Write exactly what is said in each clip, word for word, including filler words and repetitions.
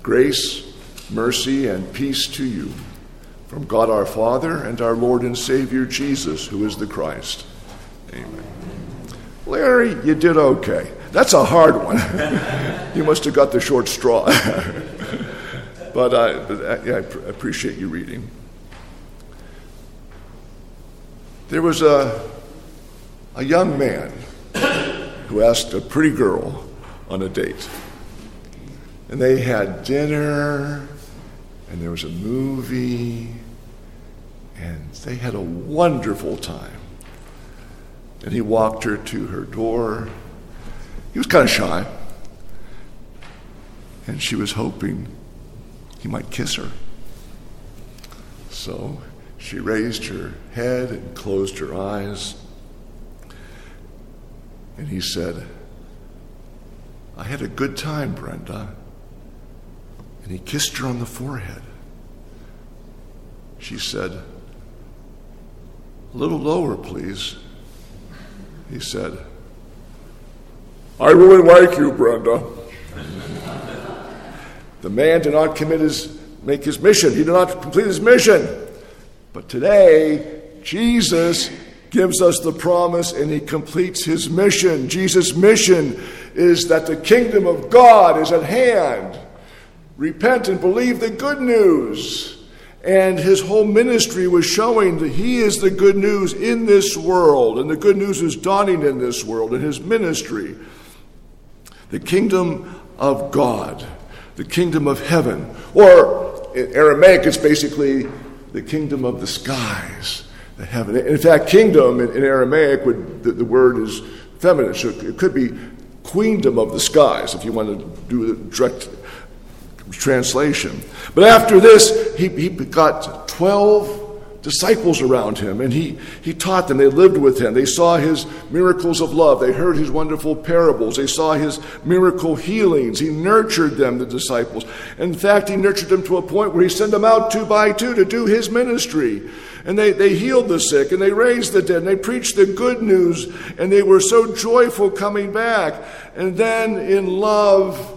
Grace, mercy, and peace to you from God our Father and our Lord and Savior Jesus, who is the Christ. Amen. Larry, you did okay. That's a hard one. You must have got the short straw. but I, but I, yeah, I pr- appreciate you reading. There was a, a young man who asked a pretty girl on a date. And they had dinner, and there was a movie, and they had a wonderful time. And he walked her to her door. He was kind of shy. And she was hoping he might kiss her. So she raised her head and closed her eyes. And he said, "I had a good time, Brenda." And he kissed her on the forehead. She said, "A little lower, please." He said, "I really like you, Brenda." The man did not commit his, make his mission. He did not complete his mission. But today, Jesus gives us the promise and he completes his mission. Jesus' mission is that the kingdom of God is at hand. Repent and believe the good news. And his whole ministry was showing that he is the good news in this world. And the good news is dawning in this world in his ministry. The kingdom of God. The kingdom of heaven. Or in Aramaic, it's basically the kingdom of the skies. The heaven. In fact, kingdom in, in Aramaic, would, the, the word is feminine. So it could be queendom of the skies, if you want to do the direct translation. But after this, he, he got twelve disciples around him, and he, he taught them. They lived with him. They saw his miracles of love. They heard his wonderful parables. They saw his miracle healings. He nurtured them, the disciples. In fact, he nurtured them to a point where he sent them out two by two to do his ministry. And they, they healed the sick, and they raised the dead, and they preached the good news, and they were so joyful coming back. And then in love,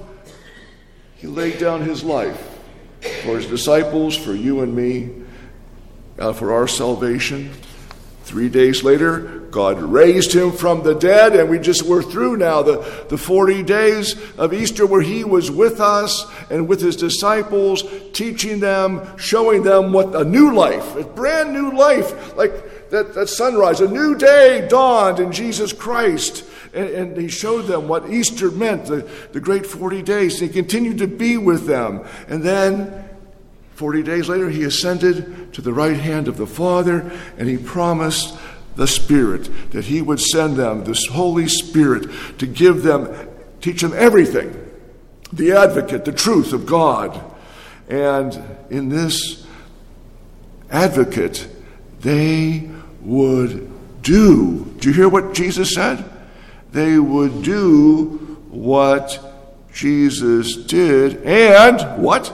he laid down his life for his disciples, for you and me, uh, for our salvation. Three days later, God raised him from the dead, and we just were through now the, the forty days of Easter where he was with us and with his disciples, teaching them, showing them what a new life, a brand new life, like that, that sunrise, a new day dawned in Jesus Christ. And, and he showed them what Easter meant, the, the great forty days. He continued to be with them. And then forty days later, he ascended to the right hand of the Father, and he promised the Spirit, that he would send them, this Holy Spirit, to give them, teach them everything, the advocate, the truth of God. And in this advocate, they would do. Do you hear what Jesus said? They would do what Jesus did, and what?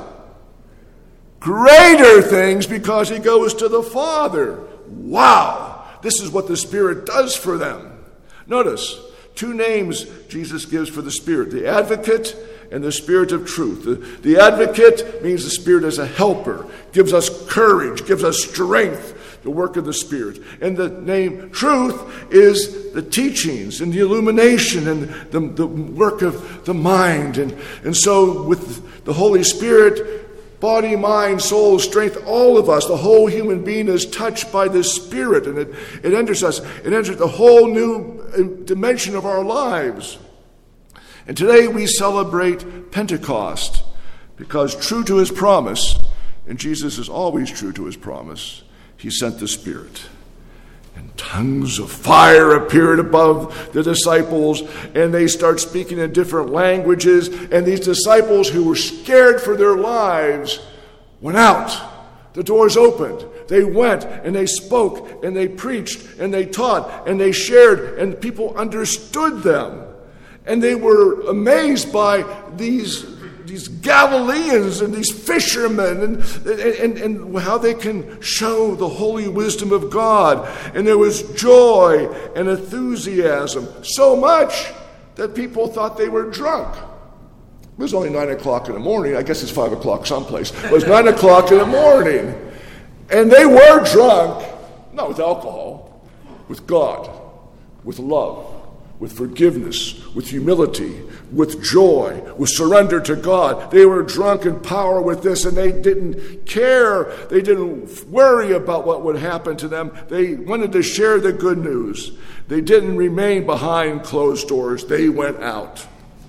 Greater things, because he goes to the Father. Wow! This is what the Spirit does for them. Notice, two names Jesus gives for the Spirit, the Advocate and the Spirit of Truth. The, the Advocate means the Spirit as a helper, gives us courage, gives us strength, the work of the Spirit. And the name Truth is the teachings and the illumination and the, the work of the mind. And, and so with the Holy Spirit, body, mind, soul, strength, all of us, the whole human being is touched by the Spirit, and it, it enters us. It enters the whole new dimension of our lives. And today we celebrate Pentecost because, true to his promise, and Jesus is always true to his promise, he sent the Spirit. And tongues of fire appeared above the disciples, and they start speaking in different languages. And these disciples, who were scared for their lives, went out. The doors opened. They went, and they spoke, and they preached, and they taught, and they shared, and people understood them. And they were amazed by these These Galileans and these fishermen, and, and, and how they can show the holy wisdom of God. And there was joy and enthusiasm, so much that people thought they were drunk. It was only nine o'clock in the morning. I guess it's five o'clock someplace. It was nine o'clock in the morning. And they were drunk, not with alcohol, with God, with love, with forgiveness, with humility, with joy, with surrender to God. They were drunk in power with this, and they didn't care. They didn't worry about what would happen to them. They wanted to share the good news. They didn't remain behind closed doors. They went out.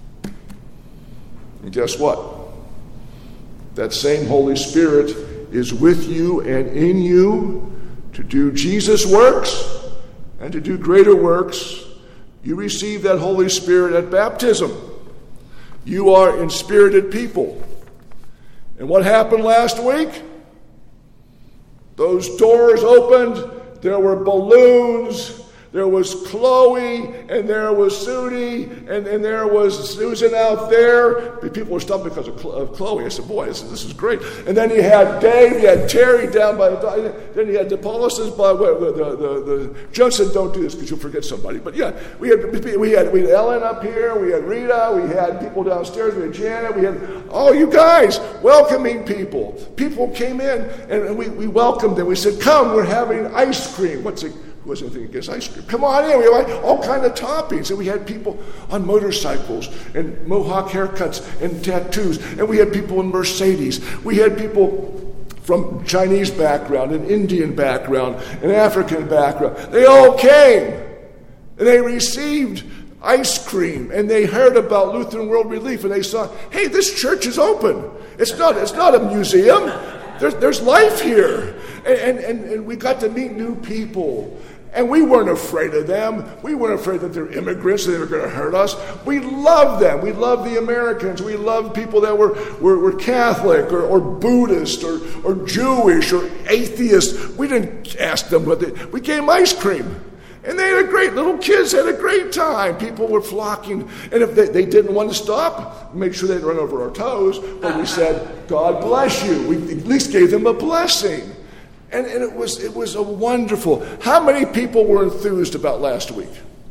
And guess what? That same Holy Spirit is with you and in you to do Jesus' works and to do greater works. You receive that Holy Spirit at baptism. You are inspirited people. And what happened last week? Those doors opened. There were balloons. There was Chloe, and there was Sudi, and, and there was Susan out there. People were stumped because of, of Chloe. I said, boy, this is, this is great. And then he had Dave, he had Terry down by the, then he had the Paulus's by the, the, the, the Johnson. Don't do this because you'll forget somebody. But yeah, we had, we had, we had Ellen up here, we had Rita, we had people downstairs, we had Janet, we had all you guys welcoming people. People came in, and we, we welcomed them. We said, come, we're having ice cream. What's it? Wasn't anything against ice cream. Come on in. We had all kind of toppings. And we had people on motorcycles and mohawk haircuts and tattoos. And we had people in Mercedes. We had people from Chinese background and Indian background and African background. They all came. And they received ice cream. And they heard about Lutheran World Relief. And they saw, hey, this church is open. It's not, it's not a museum. There's, there's life here. And, and, and we got to meet new people. And we weren't afraid of them. We weren't afraid that they're immigrants and they were going to hurt us. We loved them. We loved the Americans. We loved people that were, were, were Catholic or, or Buddhist or, or Jewish or atheist. We didn't ask them what they... We gave them ice cream. And they had a great... Little kids had a great time. People were flocking. And if they, they didn't want to stop, make sure they didn't run over our toes. But we said, God bless you. We at least gave them a blessing. And, and it was it was a wonderful. How many people were enthused about last week?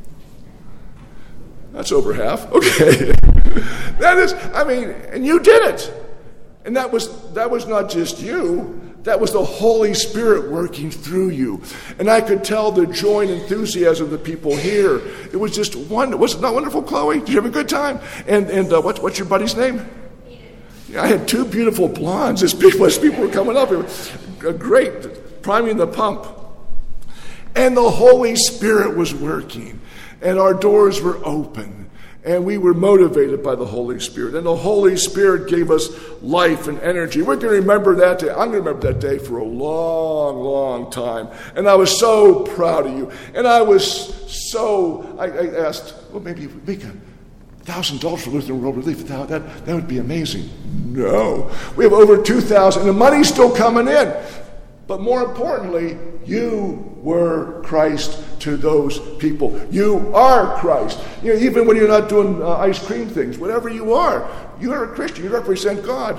That's over half. Okay. That is, I mean, and you did it. And that was that was not just you. That was the Holy Spirit working through you. And I could tell the joy and enthusiasm of the people here. It was just wonderful. Was it not wonderful, Chloe? Did you have a good time? And and uh, what, what's your buddy's name? I had two beautiful blondes as people, as people were coming up. It was great, priming the pump. And the Holy Spirit was working. And our doors were open. And we were motivated by the Holy Spirit. And the Holy Spirit gave us life and energy. We're going to remember that day. I'm going to remember that day for a long, long time. And I was so proud of you. And I was so, I, I asked, well, maybe we can. one thousand dollars for Lutheran World Relief, that, that, that would be amazing. No. We have over two thousand, and the money's still coming in. But more importantly, you were Christ to those people. You are Christ. You know, even when you're not doing uh, ice cream things, whatever you are, you are a Christian. You represent God.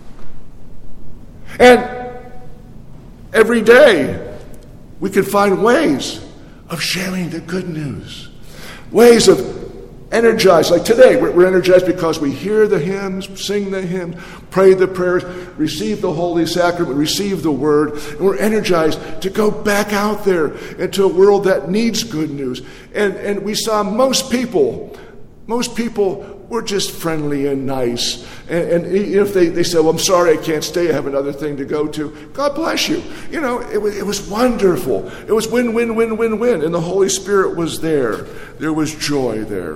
And every day, we can find ways of sharing the good news. Ways of energized, like today, we're, we're energized because we hear the hymns, sing the hymns, pray the prayers, receive the Holy Sacrament, receive the Word, and we're energized to go back out there into a world that needs good news. And, and we saw most people, most people were just friendly and nice. And, and if they, they said, well, I'm sorry, I can't stay, I have another thing to go to, God bless you. You know, it was, it was wonderful. It was win, win, win, win, win. And the Holy Spirit was there. There was joy there.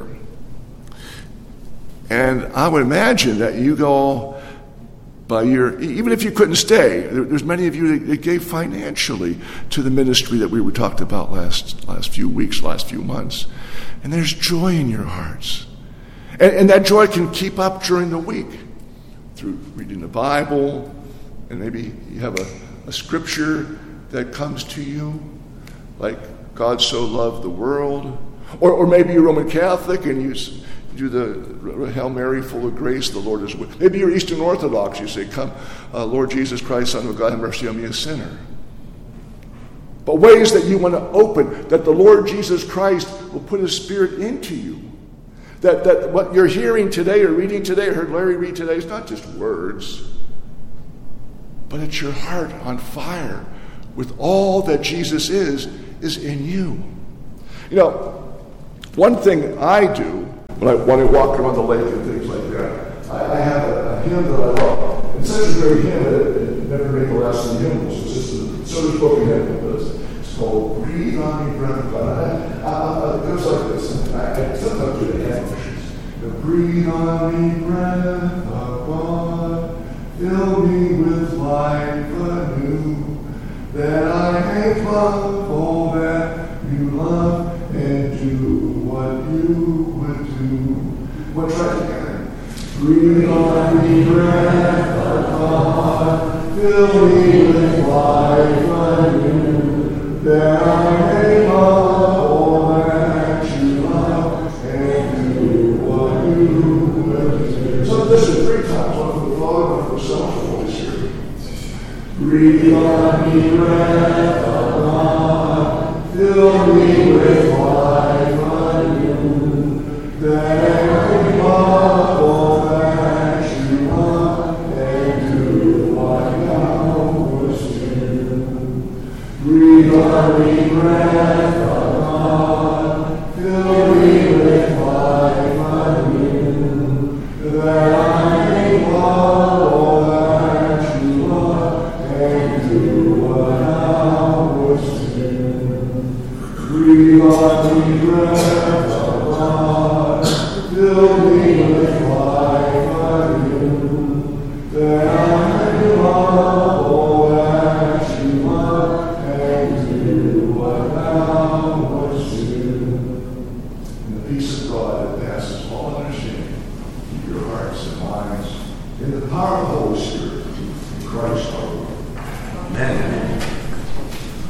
And I would imagine that you go by your, even if you couldn't stay, there, there's many of you that, that gave financially to the ministry that we were talked about last last few weeks, last few months. And there's joy in your hearts. And, and that joy can keep up during the week through reading the Bible, and maybe you have a, a scripture that comes to you, like God so loved the world. Or, or maybe you're Roman Catholic and you do the Hail Mary, full of grace, the Lord is with. Maybe you're Eastern Orthodox. You say, come, uh, Lord Jesus Christ, Son of God, have mercy on me, a sinner. But ways that you want to open, that the Lord Jesus Christ will put His Spirit into you, that, that what you're hearing today or reading today or heard Larry read today is not just words, but it's your heart on fire with all that Jesus is, is in you. You know, one thing I do when I, when I walk around the lake and things like that, I, I have a, a hymn that I love. It's such a great hymn that it, it never made the last of the hymnals. It's just a sort of spoken hymn, but it's, it's called Breathe on Me, Breath of God. I, I, I, it goes like this. I, I sometimes do the hand motions. Breathe on me, breath of God, fill me with life anew, that I may love all that you love and do what you would do. We'll try together. Breathe on me, breath of God, fill me with life anew, that I may love all that you love and do what you would do. So this is three times, one for the Father, one for the Son, one for the Holy Spirit. Breathe on me, breath of God, fill me with life anew, that I may love all that you love and do what thou wouldst do. Breathe on me, breath of God, fill me with life anew, that I may love all that you love and do what thou wouldst do. Breathe on me, breath of God, fill me with life anew, that I may love all that you love and do what thou wouldst do. And the peace of God that passes all understanding, keep your hearts and minds in the power of the Holy Spirit, in Christ our Lord. Amen.